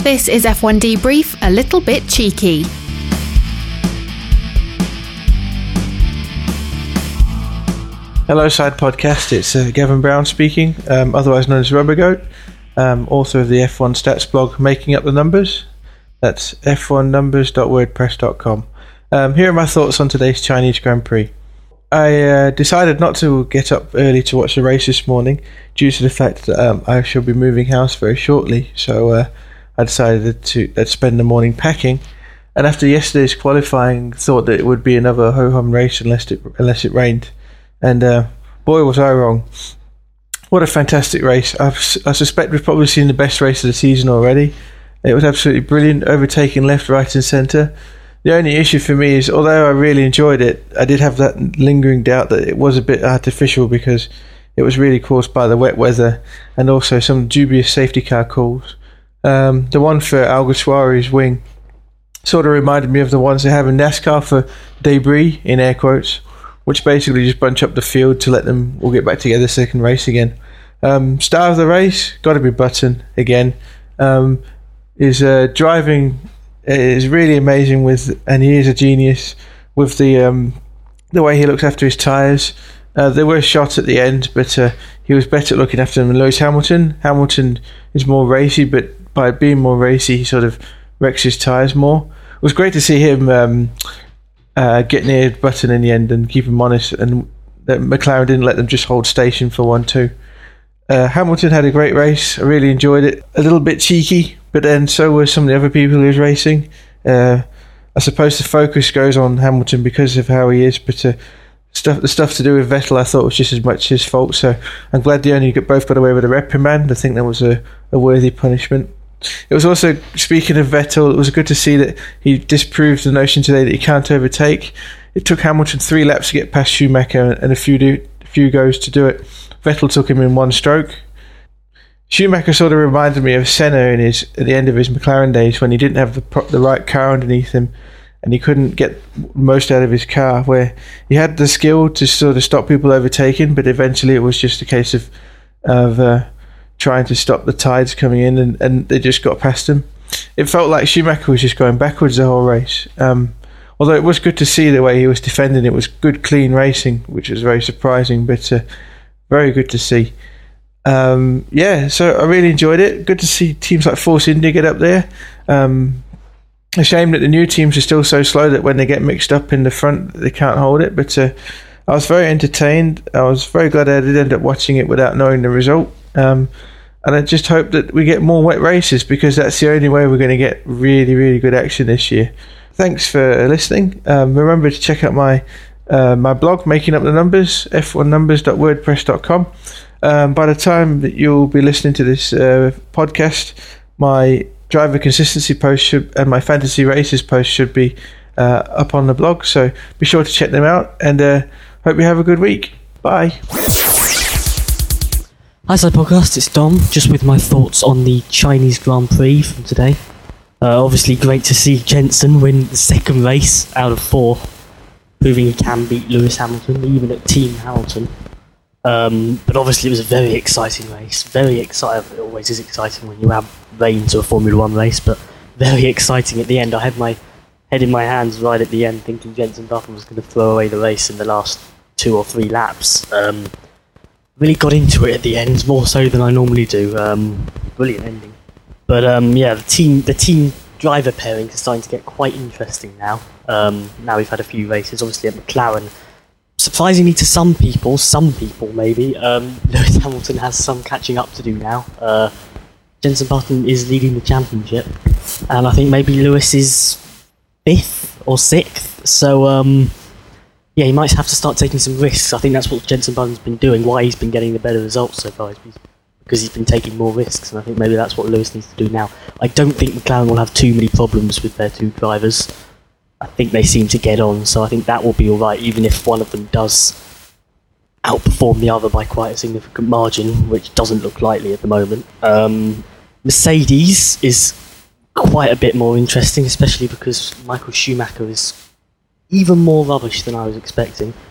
This is F1 Debrief, a little bit cheeky. Hello, Side Podcast. It's Gavin Brown speaking, otherwise known as Rubber Goat, author of the F1 Stats blog, Making Up the Numbers. That's f1numbers.wordpress.com. Here are my thoughts on today's Chinese Grand Prix. I decided not to get up early to watch the race this morning due to the fact that I shall be moving house very shortly, so I decided to spend the morning packing. And after yesterday's qualifying, thought that it would be another ho-hum race unless it rained. And boy, was I wrong. What a fantastic race. I suspect we've probably seen the best race of the season already. It was absolutely brilliant, overtaking left, right and centre. The only issue for me is, although I really enjoyed it, I did have that lingering doubt that it was a bit artificial because it was really caused by the wet weather and also some dubious safety car calls. The one for Alguersuari's wing sort of reminded me of the ones they have in NASCAR for debris, in air quotes, which basically just bunch up the field to let them all get back together so they can race again. Star of the race, got to be Button again. His driving is really amazing and he is a genius with the way he looks after his tyres. There were shots at the end, but he was better at looking after them than Lewis Hamilton. Hamilton is more racy, but by being more racy, he sort of wrecks his tyres more. It was great to see him get near Button in the end and keep him honest, and that McLaren didn't let them just hold station for 1-2. Hamilton had a great race. I really enjoyed it. A little bit cheeky, but then so were some of the other people who was racing. I suppose the focus goes on Hamilton because of how he is, but the stuff to do with Vettel I thought was just as much his fault, so I'm glad they only both got away with a reprimand. I think that was a worthy punishment. It was also, speaking of Vettel, it was good to see that he disproved the notion today that he can't overtake. It took Hamilton 3 laps to get past Schumacher and a few goes to do it. Vettel took him in 1 stroke. Schumacher sort of reminded me of Senna at the end of his McLaren days when he didn't have the right car underneath him and he couldn't get most out of his car, where he had the skill to sort of stop people overtaking, but eventually it was just a case of trying to stop the tides coming in and they just got past him. It felt like Schumacher was just going backwards the whole race. Although it was good to see the way he was defending. It was good, clean racing, which was very surprising, but very good to see. So I really enjoyed it. Good to see teams like Force India get up there. A shame that the new teams are still so slow that when they get mixed up in the front, they can't hold it. But I was very entertained. I was very glad I did end up watching it without knowing the result. And I just hope that we get more wet races because that's the only way we're going to get really, really good action this year. Thanks for listening. Remember to check out my blog, Making Up the Numbers, f1numbers.wordpress.com. By the time that you'll be listening to this podcast, my driver consistency post and my fantasy races post should be up on the blog, so be sure to check them out and hope you have a good week. Bye. Hi Side Podcast, it's Dom, just with my thoughts on the Chinese Grand Prix from today. Obviously great to see Jenson win the second race out of 4, proving he can beat Lewis Hamilton, even at Team Hamilton. But obviously it was a very exciting race, very exciting. It always is exciting when you add rain to a Formula 1 race, but very exciting at the end. I had my head in my hands right at the end thinking Jenson Button was going to throw away the race in the last 2 or 3 laps. Really got into it at the end, more so than I normally do. Brilliant ending. But the team driver pairing is starting to get quite interesting now. Now we've had a few races, obviously at McLaren. Surprisingly to some people maybe, Lewis Hamilton has some catching up to do now. Jenson Button is leading the championship, and I think maybe Lewis is 5th or 6th, so he might have to start taking some risks. I think that's what Jenson Button's been doing, why he's been getting the better results so far, because he's been taking more risks, and I think maybe that's what Lewis needs to do now. I don't think McLaren will have too many problems with their 2 drivers. I think they seem to get on, so I think that will be alright, even if one of them does outperform the other by quite a significant margin, which doesn't look likely at the moment. Mercedes is quite a bit more interesting, especially because Michael Schumacher is even more rubbish than I was expecting.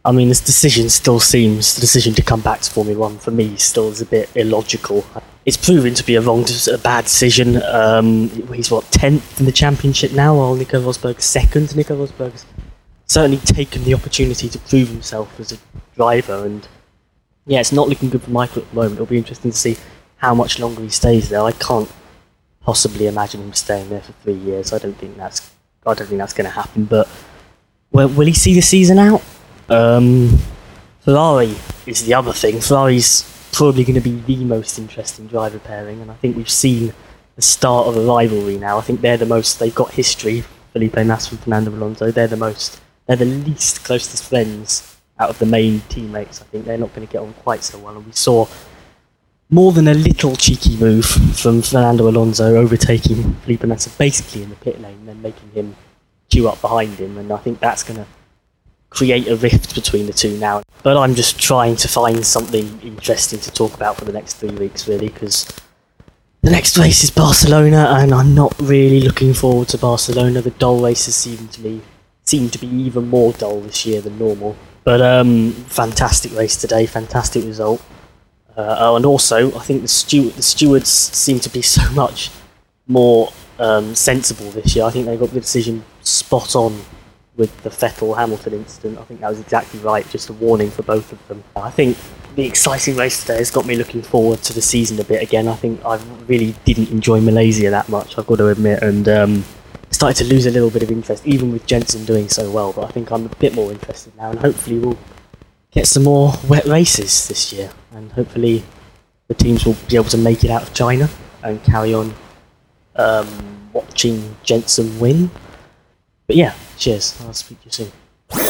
I mean, this decision still seems, the decision to come back to Formula 1 for me still is a bit illogical. It's proven to be a bad decision. He's 10th in the championship now, while Nico Rosberg's 2nd. Nico Rosberg's certainly taken the opportunity to prove himself as a driver, and yeah, it's not looking good for Michael at the moment. It'll be interesting to see how much longer he stays there. I can't possibly imagine him staying there for 3 years. I don't think that's going to happen. But will he see the season out? Ferrari is the other thing. Ferrari's probably going to be the most interesting driver pairing, and I think we've seen the start of a rivalry now. I think they've got history. Felipe Massa and Fernando Alonso. They're the least closest friends out of the main teammates. I think they're not going to get on quite so well, and we saw more than a little cheeky move from Fernando Alonso overtaking Felipe Massa basically in the pit lane and then making him queue up behind him, and I think that's going to create a rift between the two now. But I'm just trying to find something interesting to talk about for the next 3 weeks, really, because the next race is Barcelona, and I'm not really looking forward to Barcelona. The dull races seem to be even more dull this year than normal. But fantastic race today, fantastic result. And also, I think the stewards seem to be so much more sensible this year. I think they got the decision spot on with the Vettel-Hamilton incident. I think that was exactly right, just a warning for both of them. I think the exciting race today has got me looking forward to the season a bit again. I think I really didn't enjoy Malaysia that much, I've got to admit, and started to lose a little bit of interest, even with Jenson doing so well. But I think I'm a bit more interested now, and hopefully we'll get some more wet races this year, and hopefully the teams will be able to make it out of China and carry on watching Jenson win. But yeah, cheers. I'll speak to you soon.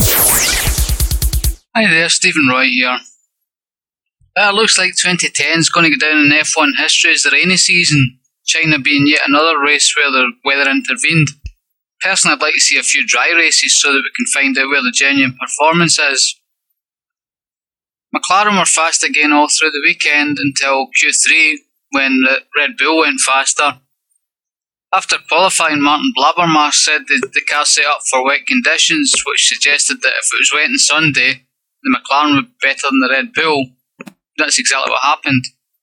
Hi there, Stephen Roy here. Looks like 2010 is going to go down in F1 history as the rainy season, China being yet another race where the weather intervened. Personally, I'd like to see a few dry races so that we can find out where the genuine performance is. McLaren were fast again all through the weekend until Q3 when Red Bull went faster. After qualifying, Martin Blabbermar said the car set up for wet conditions, which suggested that if it was wet on Sunday, the McLaren would be better than the Red Bull. That's exactly what happened.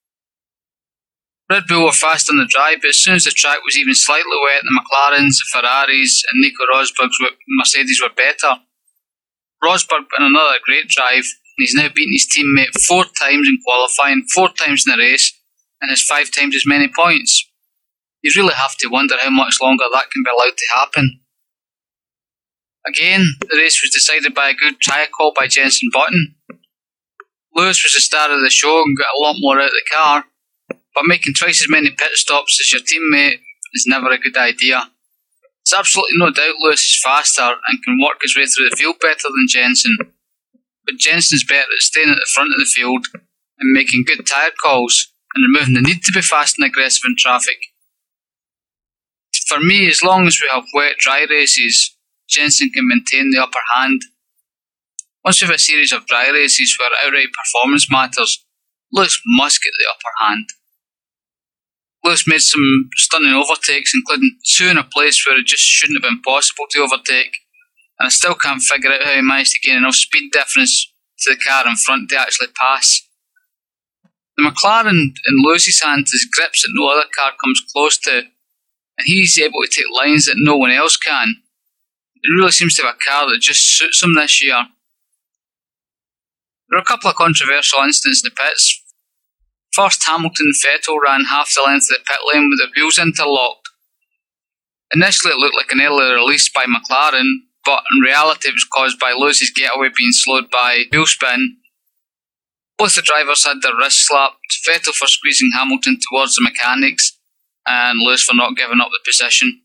Red Bull were fast on the dry, but as soon as the track was even slightly wet, the McLarens, the Ferraris and Nico Rosberg's Mercedes were better. Rosberg put in another great drive, and he's now beaten his teammate 4 times in qualifying, 4 times in the race, and has 5 times as many points. You really have to wonder how much longer that can be allowed to happen. Again, the race was decided by a good tyre call by Jenson Button. Lewis was the star of the show and got a lot more out of the car, but making twice as many pit stops as your teammate is never a good idea. There's absolutely no doubt Lewis is faster and can work his way through the field better than Jenson, but Jenson's better at staying at the front of the field and making good tyre calls and removing the need to be fast and aggressive in traffic. For me, as long as we have wet, dry races, Jenson can maintain the upper hand. Once we have a series of dry races where outright performance matters, Lewis must get the upper hand. Lewis made some stunning overtakes, including 2 in a place where it just shouldn't have been possible to overtake, and I still can't figure out how he managed to gain enough speed difference to the car in front to actually pass. The McLaren in Lewis's hands has grips that no other car comes close to, and he's able to take lines that no one else can. It really seems to have a car that just suits him this year. There are a couple of controversial incidents in the pits. First, Hamilton and Vettel ran half the length of the pit lane with their wheels interlocked. Initially it looked like an early release by McLaren, but in reality it was caused by Lewis's getaway being slowed by wheel spin. Both the drivers had their wrists slapped, Vettel for squeezing Hamilton towards the mechanics, and Lewis for not giving up the position.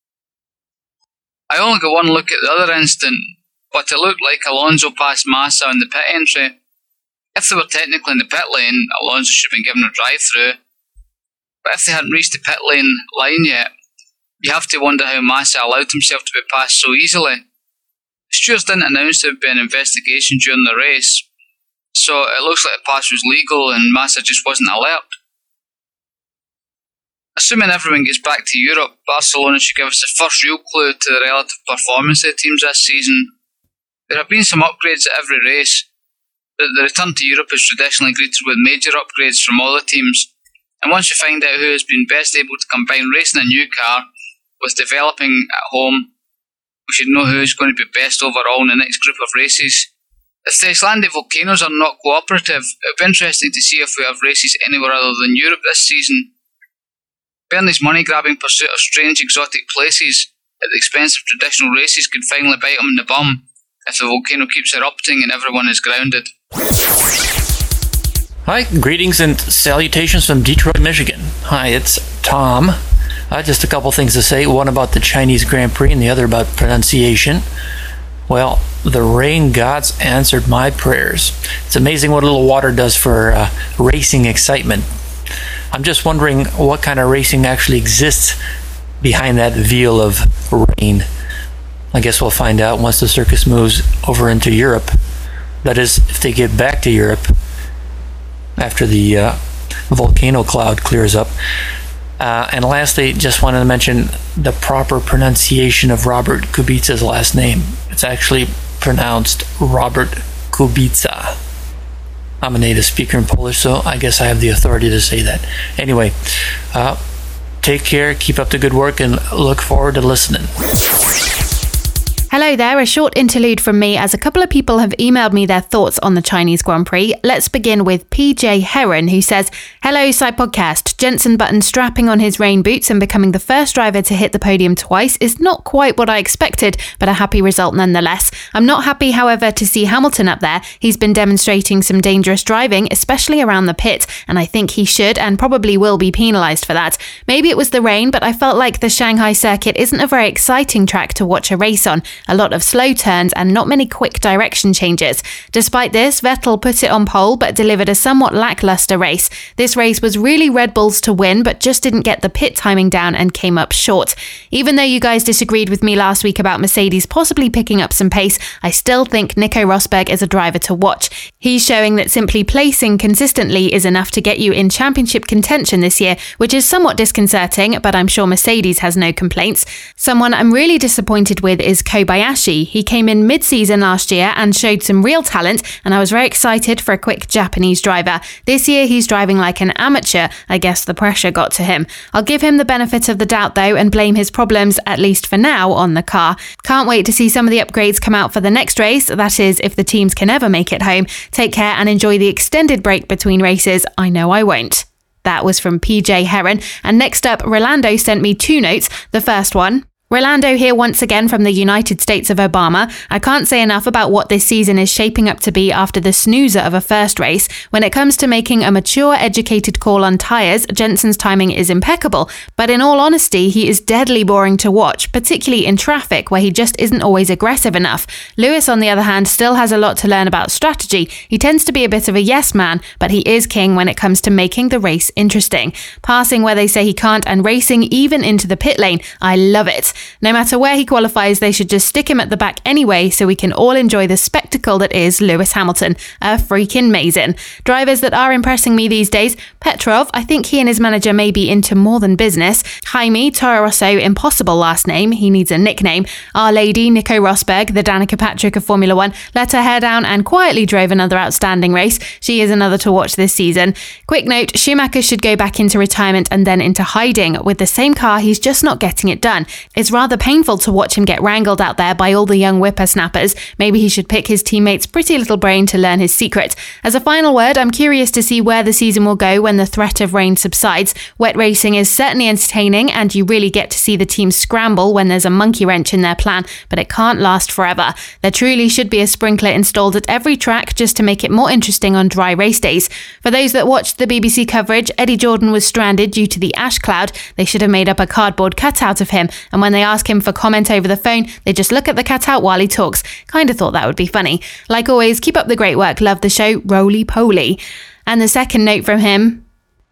I only got one look at the other incident, but it looked like Alonso passed Massa in the pit entry. If they were technically in the pit lane, Alonso should have been given a drive-through. But if they hadn't reached the pit lane line yet, you have to wonder how Massa allowed himself to be passed so easily. The stewards didn't announce there would be an investigation during the race, so it looks like the pass was legal and Massa just wasn't alert. Assuming everyone gets back to Europe, Barcelona should give us the first real clue to the relative performance of the teams this season. There have been some upgrades at every race, but the return to Europe is traditionally greeted with major upgrades from all the teams, and once you find out who has been best able to combine racing a new car with developing at home, we should know who is going to be best overall in the next group of races. If the Icelandic volcanoes are not cooperative, it would be interesting to see if we have races anywhere other than Europe this season. Bernie's money-grabbing pursuit of strange exotic places at the expense of traditional races could finally bite him in the bum if the volcano keeps erupting and everyone is grounded. Hi, greetings and salutations from Detroit, Michigan. Hi, it's Tom. Just a couple things to say, one about the Chinese Grand Prix and the other about pronunciation. Well, the rain gods answered my prayers. It's amazing what a little water does for racing excitement. I'm just wondering what kind of racing actually exists behind that veil of rain. I guess we'll find out once the circus moves over into Europe. That is, if they get back to Europe after the volcano cloud clears up. And lastly, just wanted to mention the proper pronunciation of Robert Kubica's last name. It's actually pronounced Robert Kubica. I'm a native speaker in Polish, so I guess I have the authority to say that. Anyway, take care, keep up the good work, and look forward to listening. Hello there, a short interlude from me as a couple of people have emailed me their thoughts on the Chinese Grand Prix. Let's begin with PJ Heron, who says, "Hello, Side Podcast. Jenson Button strapping on his rain boots and becoming the first driver to hit the podium twice is not quite what I expected, but a happy result nonetheless. I'm not happy, however, to see Hamilton up there. He's been demonstrating some dangerous driving, especially around the pit, and I think he should and probably will be penalised for that. Maybe it was the rain, but I felt like the Shanghai circuit isn't a very exciting track to watch a race on. A lot of slow turns and not many quick direction changes. Despite this, Vettel put it on pole but delivered a somewhat lackluster race. This race was really Red Bull's to win, but just didn't get the pit timing down and came up short. Even though you guys disagreed with me last week about Mercedes possibly picking up some pace, I still think Nico Rosberg is a driver to watch. He's showing that simply placing consistently is enough to get you in championship contention this year, which is somewhat disconcerting, but I'm sure Mercedes has no complaints. Someone I'm really disappointed with is Kobayashi. He came in mid-season last year and showed some real talent, and I was very excited for a quick Japanese driver. This year he's driving like an amateur. I guess the pressure got to him. I'll give him the benefit of the doubt though and blame his problems, at least for now, on the car. Can't wait to see some of the upgrades come out for the next race, that is, if the teams can ever make it home. Take care and enjoy the extended break between races. I know I won't." That was from PJ Heron. And next up, Rolando sent me 2 notes. The first one: Rolando here once again from the United States of Obama. I can't say enough about what this season is shaping up to be after the snoozer of a first race. When it comes to making a mature, educated call on tyres, Jenson's timing is impeccable. But in all honesty, he is deadly boring to watch, particularly in traffic where he just isn't always aggressive enough. Lewis, on the other hand, still has a lot to learn about strategy. He tends to be a bit of a yes man, but he is king when it comes to making the race interesting. Passing where they say he can't and racing even into the pit lane. I love it. No matter where he qualifies, they should just stick him at the back anyway so we can all enjoy the spectacle that is Lewis Hamilton. A freaking amazing. Drivers that are impressing me these days: Petrov, I think he and his manager may be into more than business. Jaime, Toro Rosso, impossible last name, he needs a nickname. Our Lady, Nico Rosberg, the Danica Patrick of Formula 1, let her hair down and quietly drove another outstanding race. She is another to watch this season. Quick note, Schumacher should go back into retirement and then into hiding. With the same car, he's just not getting it done. It's rather painful to watch him get wrangled out there by all the young whippersnappers. Maybe he should pick his teammate's pretty little brain to learn his secret. As a final word, I'm curious to see where the season will go when the threat of rain subsides. Wet racing is certainly entertaining, and you really get to see the team scramble when there's a monkey wrench in their plan, but it can't last forever. There truly should be a sprinkler installed at every track just to make it more interesting on dry race days. For those that watched the BBC coverage, Eddie Jordan was stranded due to the ash cloud. They should have made up a cardboard cutout of him, and when they ask him for comment over the phone, they just look at the cutout while he talks. Kinda thought that would be funny. Like always, keep up the great work. Love the show. Roly poly. And the second note from him: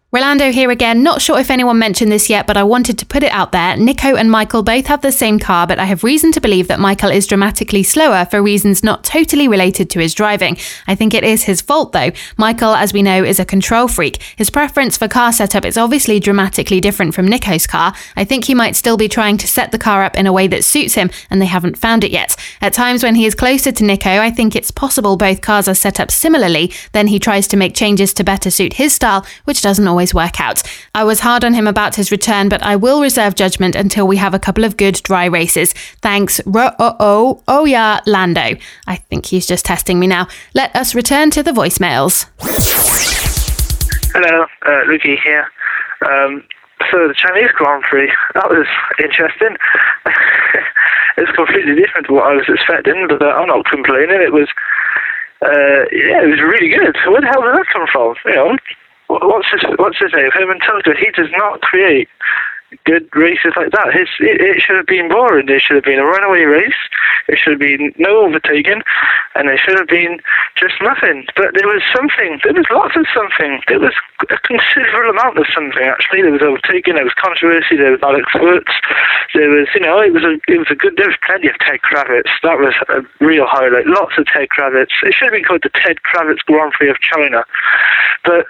Rolando here again. Not sure if anyone mentioned this yet, but I wanted to put it out there. Nico and Michael both have the same car, but I have reason to believe that Michael is dramatically slower for reasons not totally related to his driving. I think it is his fault though. Michael, as we know, is a control freak. His preference for car setup is obviously dramatically different from Nico's car. I think he might still be trying to set the car up in a way that suits him, and they haven't found it yet. At times when he is closer to Nico, I think it's possible both cars are set up similarly. Then he tries to make changes to better suit his style, which doesn't always work out. I was hard on him about his return, but I will reserve judgment until we have a couple of good dry races. Thanks, oh yeah, Lando. I think he's just testing me now. Let us return to the voicemails. Hello, Luigi here. So the Chinese Grand Prix, that was interesting. It's completely different to what I was expecting, but I'm not complaining. It was, it was really good. Where the hell did that come from? You know, what's his name? Herman Tilke. He does not create good races like that. It should have been boring. It should have been a runaway race. It should have been no overtaking, and it should have been just nothing. But there was something. There was lots of something. There was a considerable amount of something. Actually, there was overtaking. There was controversy. There was Alex Wirtz. There was, it was a good. There was plenty of Ted Kravitz. That was a real highlight. Lots of Ted Kravitz. It should have been called the Ted Kravitz Grand Prix of China. But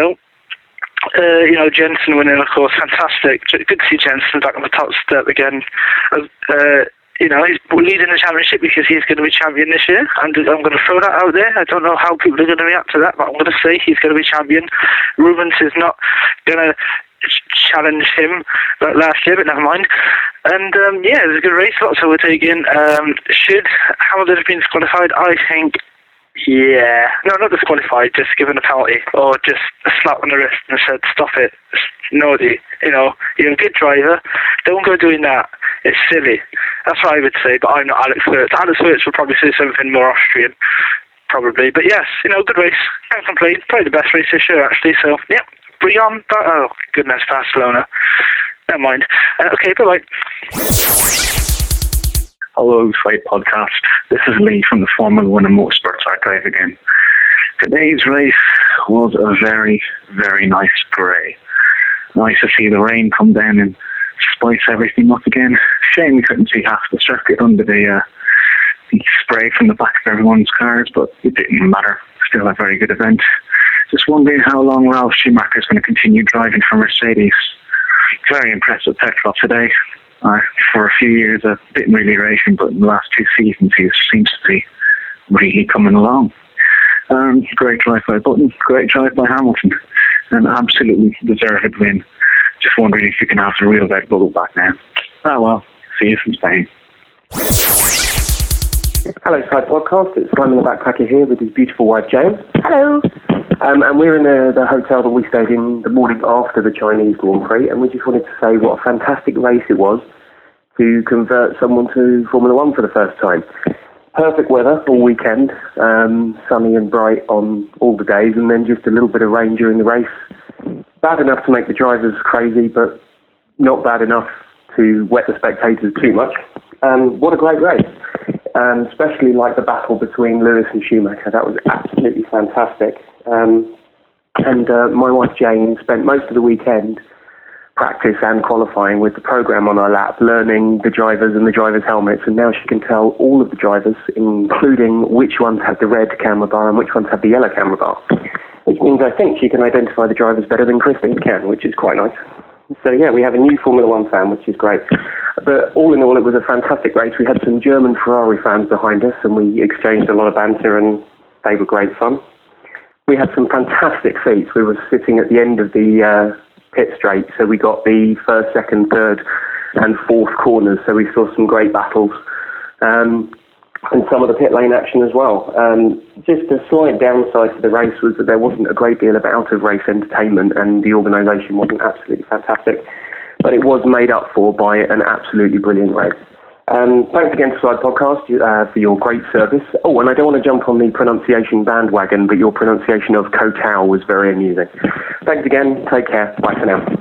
Jensen winning, of course, fantastic. Good to see Jensen back on the top step again. He's leading the championship because he's going to be champion this year, and I'm going to throw that out there. I don't know how people are going to react to that, but I'm going to say he's going to be champion. Rubens is not going to challenge him like last year, but never mind. And it was a good race, lots of overtaking. Should Hamilton have been disqualified? I think. Yeah, no, not disqualified, just given a penalty, or just a slap on the wrist and said, stop it, it's naughty. You're a good driver, don't go doing that, it's silly. That's what I would say, but I'm not Alex Wirtz. Alex Wirtz would probably say something more Austrian, probably, but yes, good race, can't complain, probably the best race this year actually, so, yeah, Brion, oh goodness, Barcelona, never mind. Okay, bye-bye. Hello, Fight Podcast. This is Lee from the Formula 1 and Motorsports Archive again. Today's race was a very, very nice grey. Nice to see the rain come down and spice everything up again. Shame we couldn't see half the circuit under the spray from the back of everyone's cars, but it didn't matter. Still a very good event. Just wondering how long Ralf Schumacher is going to continue driving for Mercedes. Very impressed with Petrov today. For a few years, I didn't really rate him, but in the last 2 seasons, he seems to be really coming along. Great drive by Button, great drive by Hamilton, and absolutely deserved win. Just wondering if you can have the real Red Bull back now. Oh well, see you from Spain. Hello, Side Podcast. It's Simon the Backpacker here with his beautiful wife, Jane. Hello. And we're in the hotel that we stayed in the morning after the Chinese Grand Prix, and we just wanted to say what a fantastic race it was to convert someone to Formula 1 for the first time. Perfect weather all weekend, sunny and bright on all the days, and then just a little bit of rain during the race. Bad enough to make the drivers crazy, but not bad enough to wet the spectators too much. What a great race. Especially like the battle between Lewis and Schumacher. That was absolutely fantastic. My wife Jane spent most of the weekend practice and qualifying with the program on her lap, learning the drivers and the drivers' helmets, and now she can tell all of the drivers, including which ones have the red camera bar and which ones have the yellow camera bar, which means I think she can identify the drivers better than Christine can, which is quite nice. So yeah, we have a new Formula 1 fan, which is great. But all in all, it was a fantastic race. We had some German Ferrari fans behind us, and we exchanged a lot of banter, and they were great fun. We had some fantastic seats. We were sitting at the end of the pit straight, so we got the first, second, third, and fourth corners, so we saw some great battles. And some of the pit lane action as well. Just a slight downside to the race was that there wasn't a great deal of out-of-race entertainment, and the organisation wasn't absolutely fantastic. But it was made up for by an absolutely brilliant race. Thanks again to Side Podcast for your great service. Oh, and I don't want to jump on the pronunciation bandwagon, but your pronunciation of Kotao was very amusing. Thanks again. Take care. Bye for now.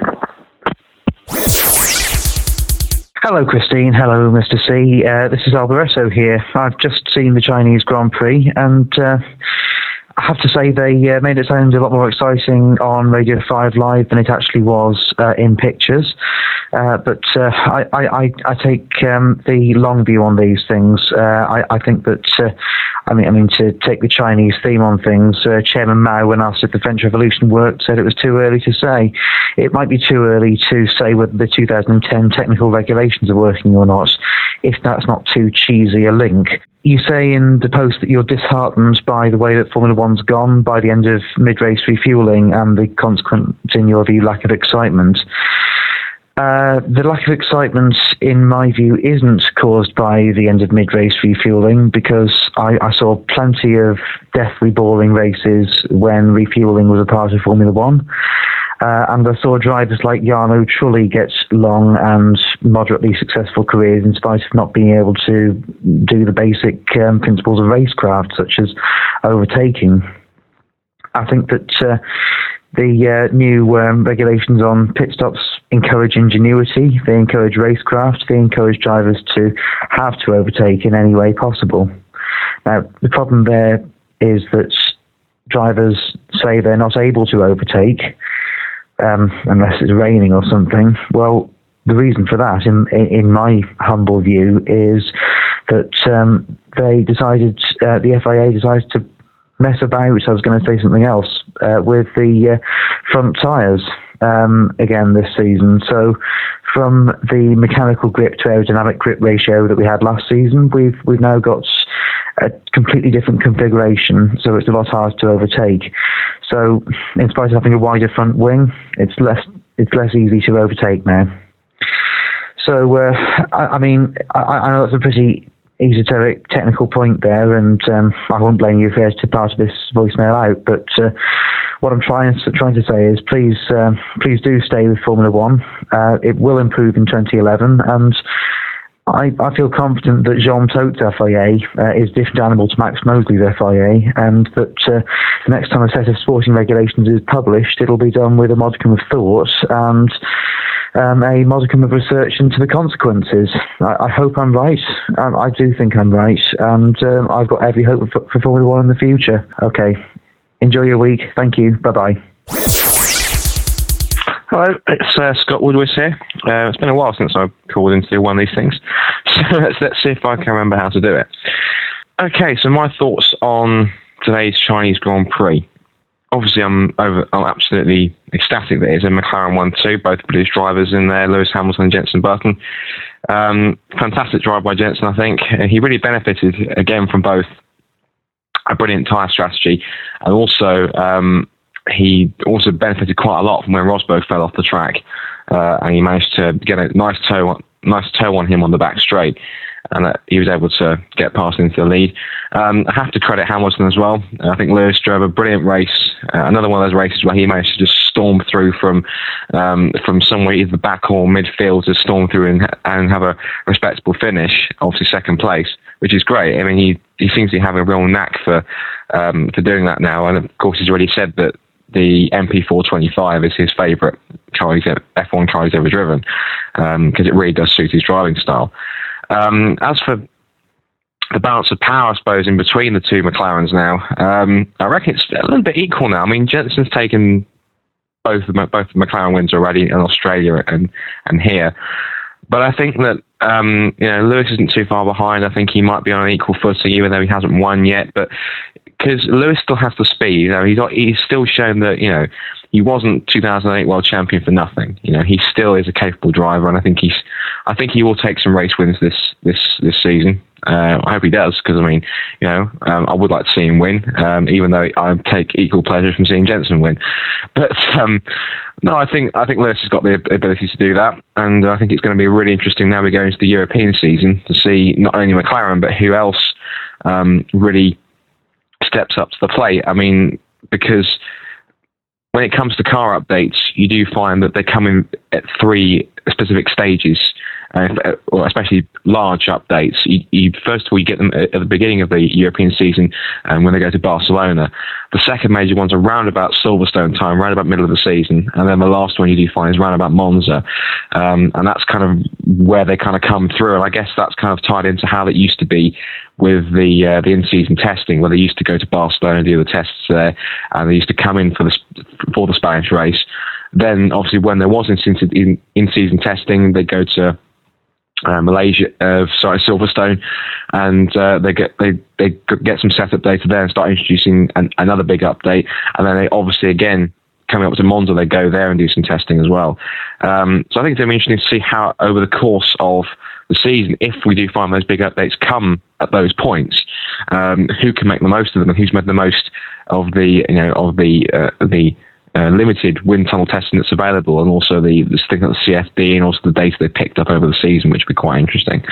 Hello, Christine. Hello, Mr. C. This is Alboreto here. I've just seen the Chinese Grand Prix, and I have to say they made it sound a lot more exciting on Radio 5 Live than it actually was in pictures. But I take the long view on these things. I think that, to take the Chinese theme on things, Chairman Mao, when asked if the French Revolution worked, said it was too early to say. It might be too early to say whether the 2010 technical regulations are working or not, if that's not too cheesy a link. You say in the post that you're disheartened by the way that Formula One's gone by the end of mid-race refuelling and the consequent, in your view, lack of excitement. The lack of excitement, in my view, isn't caused by the end of mid-race refuelling, because I saw plenty of deathly boring races when refuelling was a part of Formula One. And I saw drivers like Jarno Trulli get long and moderately successful careers in spite of not being able to do the basic principles of racecraft, such as overtaking. I think that the new regulations on pit stops encourage ingenuity, they encourage racecraft, they encourage drivers to have to overtake in any way possible. Now, the problem there is that drivers say they're not able to overtake unless it's raining or something. Well, the reason for that, in my humble view, is that the FIA decided to mess about, I was going to say something else, with the front tyres again this season. So from the mechanical grip to aerodynamic grip ratio that we had last season, we've now got a completely different configuration, so it's a lot harder to overtake. So in spite of having a wider front wing, it's less easy to overtake now. So I know that's a pretty esoteric technical point there, and I won't blame you for to part of this voicemail out, but what I'm trying to say is please do stay with Formula One. It will improve in 2011, and I feel confident that Jean Tot's FIA is a different animal to Max Mosley's FIA, and that the next time a set of sporting regulations is published, it'll be done with a modicum of thought and a modicum of research into the consequences. I hope I'm right. I do think I'm right, and I've got every hope for Formula One in the future. Okay, enjoy your week. Thank you. Bye-bye. Hello, it's Scott Woodward here. It's been a while since I've called in to do one of these things, so let's see if I can remember how to do it. Okay, so my thoughts on today's Chinese Grand Prix. Obviously, I'm absolutely ecstatic that it's a McLaren 1-2, both British drivers in there, Lewis Hamilton and Jenson Button. Fantastic drive by Jenson, I think. He really benefited, again, from both a brilliant tyre strategy and also he also benefited quite a lot from when Rosberg fell off the track, and he managed to get a nice toe on him on the back straight, and he was able to get past into the lead. I have to credit Hamilton as well. I think Lewis drove a brilliant race, another one of those races where he managed to just storm through from somewhere either the back or midfield to storm through and have a respectable finish, obviously second place, which is great. I mean, he seems to have a real knack for doing that now, and of course he's already said that the MP425 is his favourite F1 car he's ever driven, because it really does suit his driving style. As for the balance of power, I suppose, in between the two McLarens now, I reckon it's a little bit equal now. I mean, Jenson's taken both the McLaren wins already in Australia and here, but I think that Lewis isn't too far behind. I think he might be on an equal footing, even though he hasn't won yet. But because Lewis still has the speed, he's still shown that he wasn't 2008 world champion for nothing. He still is a capable driver, and I think he will take some race wins this season. I hope he does, because I would like to see him win, even though I take equal pleasure from seeing Jenson win. But no, I think Lewis has got the ability to do that, and I think it's going to be really interesting now we go into the European season to see not only McLaren but who else really steps up to the plate. I mean, because when it comes to car updates, you do find that they come in at 3 specific stages. or especially large updates, you first of all, you get them at the beginning of the European season when they go to Barcelona. The second major one's around about Silverstone time, around about middle of the season, and then the last one you do find is around about Monza, and that's kind of where they kind of come through. And I guess that's kind of tied into how it used to be with the in-season testing, where they used to go to Barcelona and do the tests there, and they used to come in for the Spanish race. Then, obviously, when there was in-season testing, they go to Silverstone, and they get some setup data there and start introducing another big update. And then they obviously, again, coming up to Monza, they go there and do some testing as well. So I think it's going to be interesting to see how, over the course of the season, if we do find those big updates come at those points, who can make the most of them and who's made the most of the limited wind tunnel testing that's available, and also the thing at the CFD, and also the data they picked up over the season, which would be quite interesting.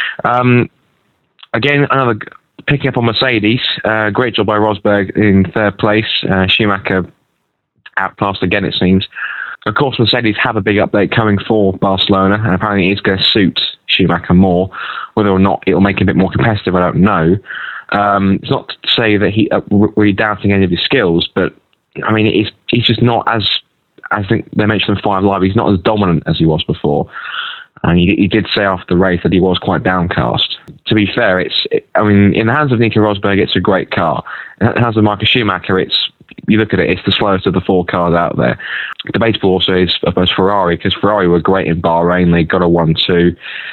Again, another picking up on Mercedes, great job by Rosberg in third place. Schumacher outclassed again, it seems. Of course, Mercedes have a big update coming for Barcelona, and apparently it's going to suit Schumacher more. Whether or not it'll make it a bit more competitive, I don't know. It's not to say that he really doubting any of his skills, but I mean, he's just not as, I think they mentioned in 5 Live, he's not as dominant as he was before. And he did say after the race that he was quite downcast. To be fair, in the hands of Nico Rosberg, it's a great car. In the hands of Michael Schumacher, you look at it, it's the slowest of the 4 cars out there. Debatable also is, I suppose, Ferrari, because Ferrari were great in Bahrain. They got a 1-2.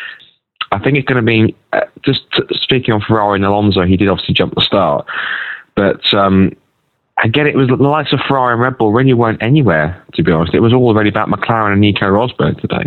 I think it's going to be, speaking of Ferrari and Alonso, he did obviously jump the start. But again, it was the likes of Ferrari and Red Bull really weren't anywhere, to be honest. It was all already about McLaren and Nico Rosberg today.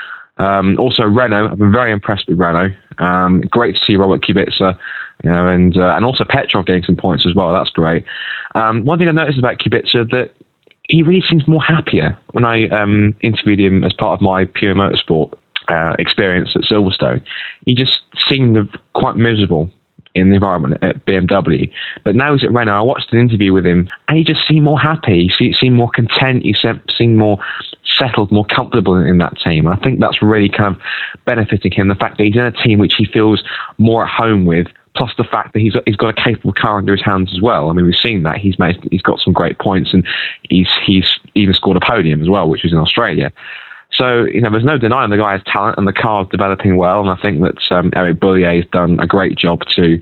Also, Renault, I've been very impressed with Renault. Great to see Robert Kubica, and also Petrov getting some points as well. That's great. One thing I noticed about Kubica, that he really seems more happier. When I interviewed him as part of my Pure Motorsport experience at Silverstone, he just seemed quite miserable in the environment at BMW. But now he's at Renault. I watched an interview with him, and he just seemed more happy. He seemed more content. He seemed more settled, more comfortable in that team. I think that's really kind of benefiting him, the fact that he's in a team which he feels more at home with, plus the fact that he's got a capable car under his hands as well. I mean, we've seen that. He's got some great points, and he's even scored a podium as well, which was in Australia. So, there's no denying the guy has talent and the car's developing well. And I think that Eric Boullier has done a great job to,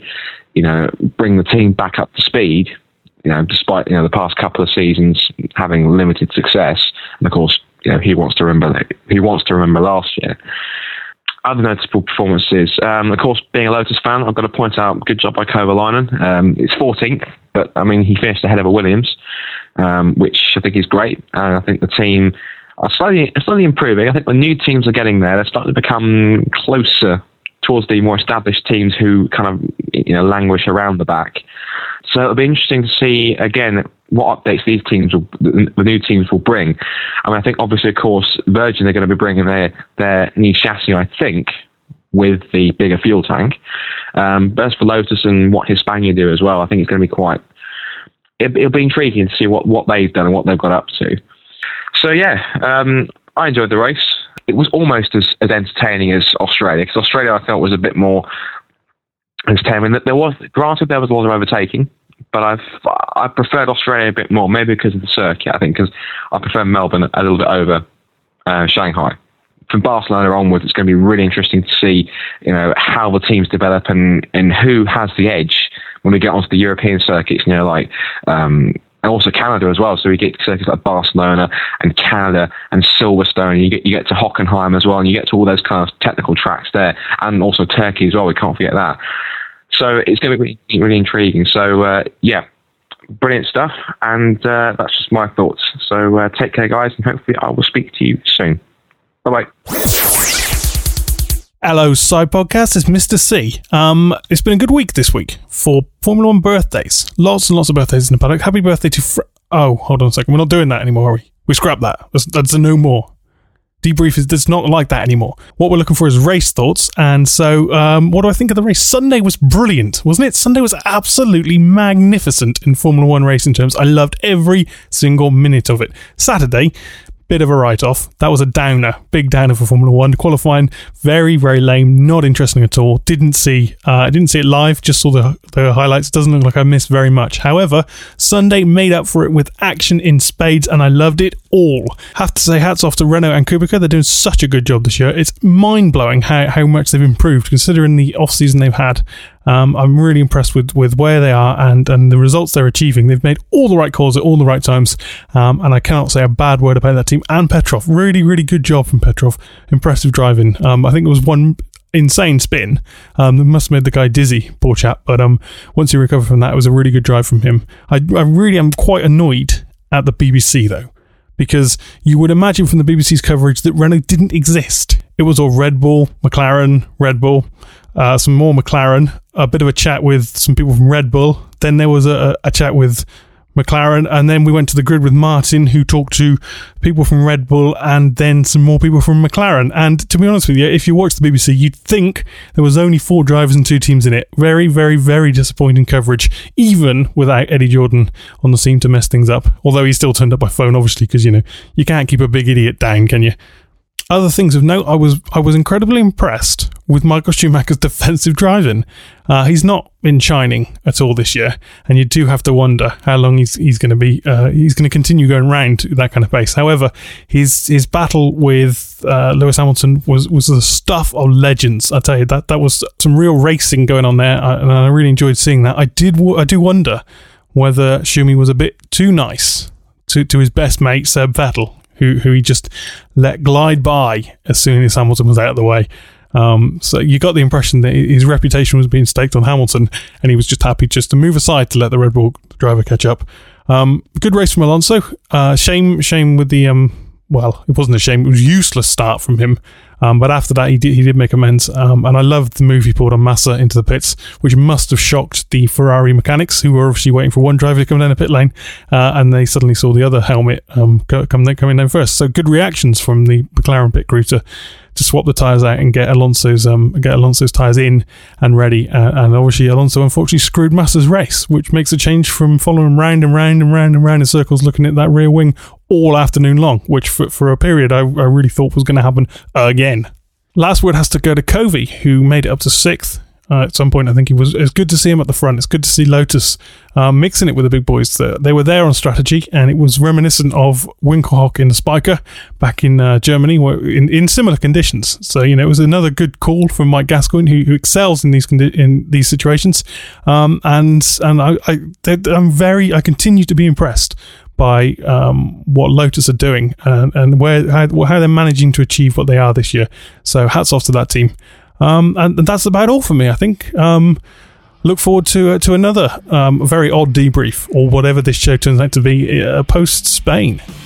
bring the team back up to speed, despite, the past couple of seasons having limited success. And of course, he wants to remember last year. Other notable performances, of course, being a Lotus fan, I've got to point out, good job by Kovalainen. It's 14th, but I mean, he finished ahead of a Williams, which I think is great. And I think the team are slightly improving. I think the new teams are getting there. They're starting to become closer towards the more established teams who kind of languish around the back. So it'll be interesting to see again what updates the new teams will bring. I mean, I think obviously, of course, Virgin are going to be bringing their new chassis, I think, with the bigger fuel tank. But as for Lotus and what Hispania do as well, I think it's going to be it'll be intriguing to see what they've done and what they've got up to. So yeah, I enjoyed the race. It was almost as entertaining as Australia, because Australia I felt was a bit more entertaining. There was a lot of overtaking, but I preferred Australia a bit more, maybe because of the circuit. I think because I prefer Melbourne a little bit over Shanghai. From Barcelona onwards, it's going to be really interesting to see, how the teams develop and who has the edge when we get onto the European circuits. And also Canada as well. So we get circuits like Barcelona and Canada and Silverstone. You get to Hockenheim as well, and you get to all those kind of technical tracks there, and also Turkey as well. We can't forget that. So it's going to be really intriguing. So yeah, brilliant stuff. And that's just my thoughts. So take care, guys, and hopefully I will speak to you soon. Bye bye. Hello, Side Podcast. It's Mr. C. It's been a good week this week for Formula 1 birthdays. Lots and lots of birthdays in the paddock. Happy birthday to... Oh, hold on a second. We're not doing that anymore, are we? We scrapped that. That's a no more. Debrief is not like that anymore. What we're looking for is race thoughts. And so, what do I think of the race? Sunday was brilliant, wasn't it? Sunday was absolutely magnificent in Formula 1 racing terms. I loved every single minute of it. Saturday... bit of a write-off. That was a downer, big downer for Formula One. Qualifying, very, very lame, not interesting at all. Didn't see it live, just saw the highlights. Doesn't look like I missed very much. However, Sunday made up for it with action in spades, and I loved it all. Have to say hats off to Renault and Kubica. They're doing such a good job this year. It's mind-blowing how much they've improved, considering the off-season they've had. I'm really impressed with where they are and the results they're achieving. They've made all the right calls at all the right times, and I cannot say a bad word about that team. And Petrov, really, really good job from Petrov. Impressive driving. I think it was one insane spin. It must have made the guy dizzy, poor chap. But once he recovered from that, it was a really good drive from him. I really am quite annoyed at the BBC though, because you would imagine from the BBC's coverage that Renault didn't exist. It was all Red Bull, McLaren, Red Bull, some more McLaren, a bit of a chat with some people from Red Bull. Then there was a chat with McLaren, and then we went to the grid with Martin, who talked to people from Red Bull, and then some more people from McLaren. And to be honest with you, if you watch the BBC, you'd think there was only 4 drivers and 2 teams in it. Very, very, very disappointing coverage, even without Eddie Jordan on the scene to mess things up. Although he still turned up by phone, obviously, because you can't keep a big idiot down, can you? Other things of note, I was incredibly impressed with Michael Schumacher's defensive driving. He's not been shining at all this year, and you do have to wonder how long he's going to be. He's going to continue going round that kind of pace. However, his battle with Lewis Hamilton was the stuff of legends. I tell you, that was some real racing going on there, and I really enjoyed seeing that. I do wonder whether Schumi was a bit too nice to his best mate Seb Vettel, who he just let glide by as soon as Hamilton was out of the way. So you got the impression that his reputation was being staked on Hamilton, and he was just happy just to move aside to let the Red Bull driver catch up. Good race from Alonso. Shame with the well, it wasn't a shame, it was a useless start from him. But after that, he did make amends. And I loved the move he pulled on Massa into the pits, which must have shocked the Ferrari mechanics, who were obviously waiting for one driver to come down the pit lane, and they suddenly saw the other helmet coming down first. So good reactions from the McLaren pit crew to swap the tyres out and get Alonso's tyres in and ready. And obviously Alonso unfortunately screwed Massa's race, which makes a change from following round and round and round and round in circles, looking at that rear wing all afternoon long, which for a period I really thought was going to happen again. Last word has to go to Covey, who made it up to 6th. At some point, I think it's good to see him at the front. It's good to see Lotus mixing it with the big boys. They were there on strategy, and it was reminiscent of Winkelhock in the Spiker back in Germany, in similar conditions. So it was another good call from Mike Gascoigne, who excels in these situations. And I continue to be impressed by what Lotus are doing and how they're managing to achieve what they are this year. So hats off to that team. And that's about all for me, I think. Look forward to another very odd debrief, or whatever this show turns out to be, post Spain.